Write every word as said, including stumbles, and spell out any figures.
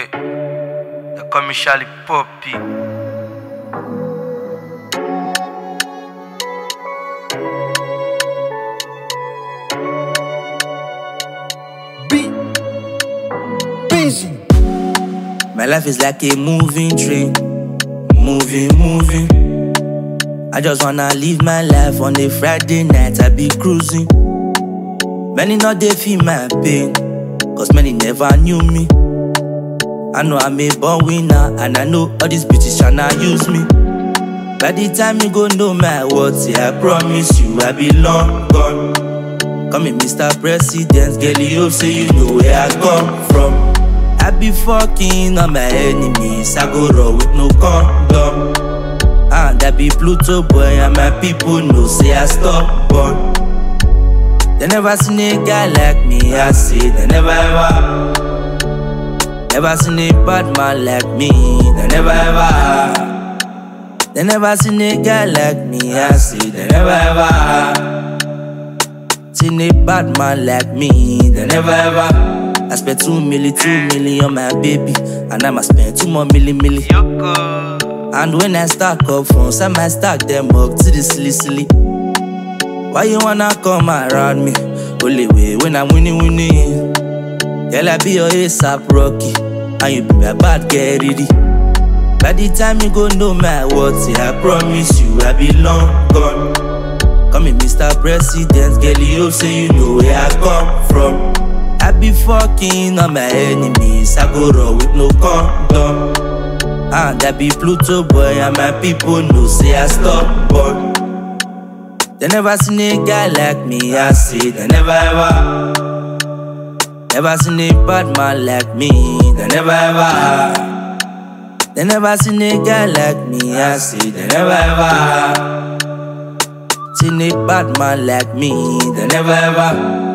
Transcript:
Yeah, they call me Charlie Poppy. Be busy. My life is like a moving train, moving, moving. I just wanna live my life on a Friday night. I be cruising. Many not they feel my pain, cause many never knew me. I know I'm a born winner, and I know all these bitches tryna use me. By the time you go know my words, yeah, I promise you I be long gone. Call me Mister President, girl, you hope say you know where I come from. I be fucking on my enemies, I go raw with no condom. And I be Pluto boy, and my people know say I stubborn. They never seen a guy like me, I say they never ever. Never seen a bad man like me, they never ever. They never seen a guy like me, I say they never ever. Seen a bad man like me, they never ever. I spent two million, two million on my baby, and I'ma spend two more million, million. Yoko. And when I stack up funds, I might stack them up to the silly, silly. Why you wanna come around me? Only way when I'm winning, winning. Girl, I be your ASAP Rocky, and you be my bad girl, ready. By the time you go know my words, yeah, I promise you I be long gone. Call me Mister President, girl, you hope say you know where I come from. I be fucking on my enemies, I go raw with no condom. And I be Pluto boy, and my people know say I stubborn. They never seen a guy like me, I say they never ever. Never seen a bad man like me, they never ever. They never seen a guy like me, I say they never ever. Seen a bad man like me, they never ever.